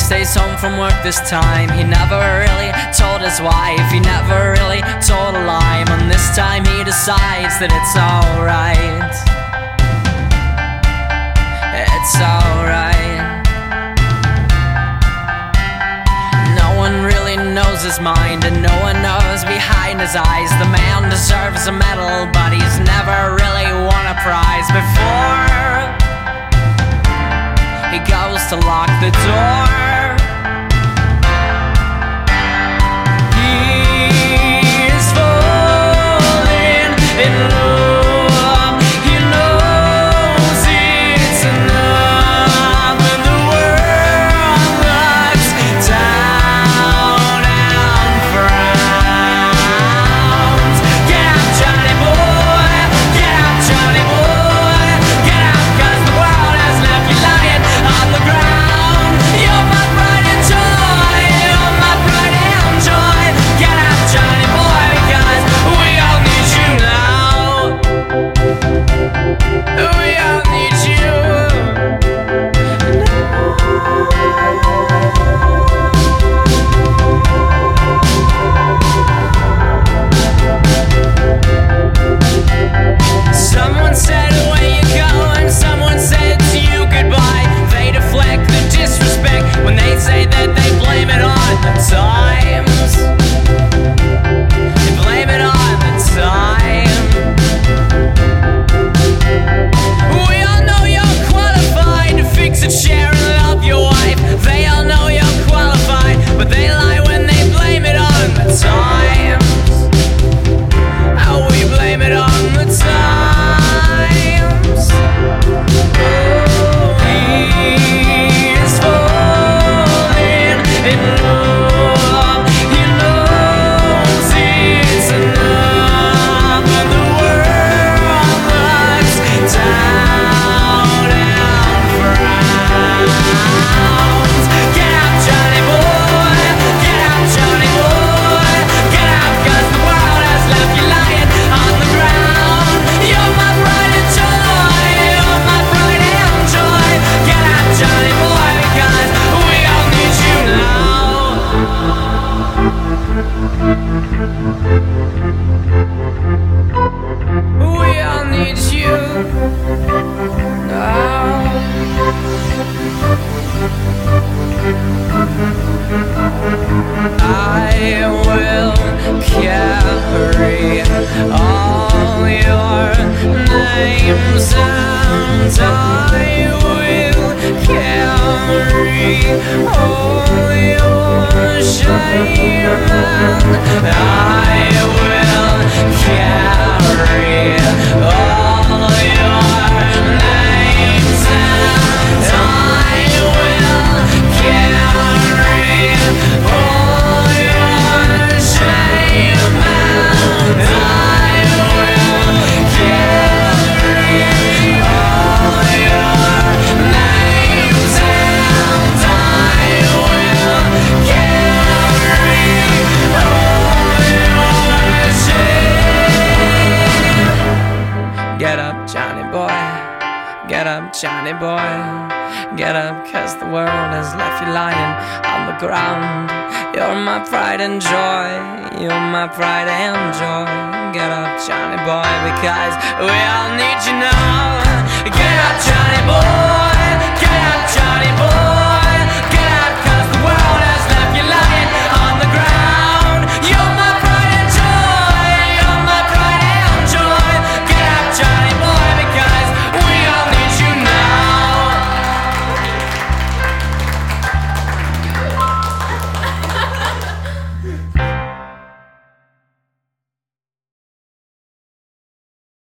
stays home from work this time. He never really told his wife, he never really told a lie. And this time he decides that it's alright. It's alright. No one really knows his mind, and no one knows behind his eyes. The man deserves a medal, but he's never really won a prize before he goes to lock the door. He's falling in love. He knows it's enough, and the world looks down and frowns. Get out, Johnny boy. Get out, Johnny boy. Get out, 'cause the world has left you lying on the ground. You're my pride and joy. You're my pride and joy. Get out, Johnny boy, because we all need you now. We all need you now. Someone said, where you going? Someone said to you goodbye. They deflect the disrespect when they say that they blame it on the times. They blame it on the time. We all know you're qualified to fix a chair and love your wife. They all know you're qualified, but they lie when they blame it on the times. How we blame it on the times. Oh, he's falling in love. He knows it's enough, and the world looks down and frowns. Get out, Johnny boy. Get out, Johnny boy. Get out, 'cause the world has left you lying on the ground. You're my pride and joy. You're my pride and joy. Get out, Johnny boy, because we all need you now. We all need you now. I will carry all your names, and I will carry all your shame, and I will carry all your names, and I will carry all your shame, and I will carry all your names, and I will carry all your shame. Get up, Johnny boy. Get up, Johnny boy. Get up, 'cause the world has left you lying on the ground. You're my pride and joy. You're my pride and joy. Get up, Johnny boy, because we all need you now. Get up, Johnny boy. Get up, Johnny boy.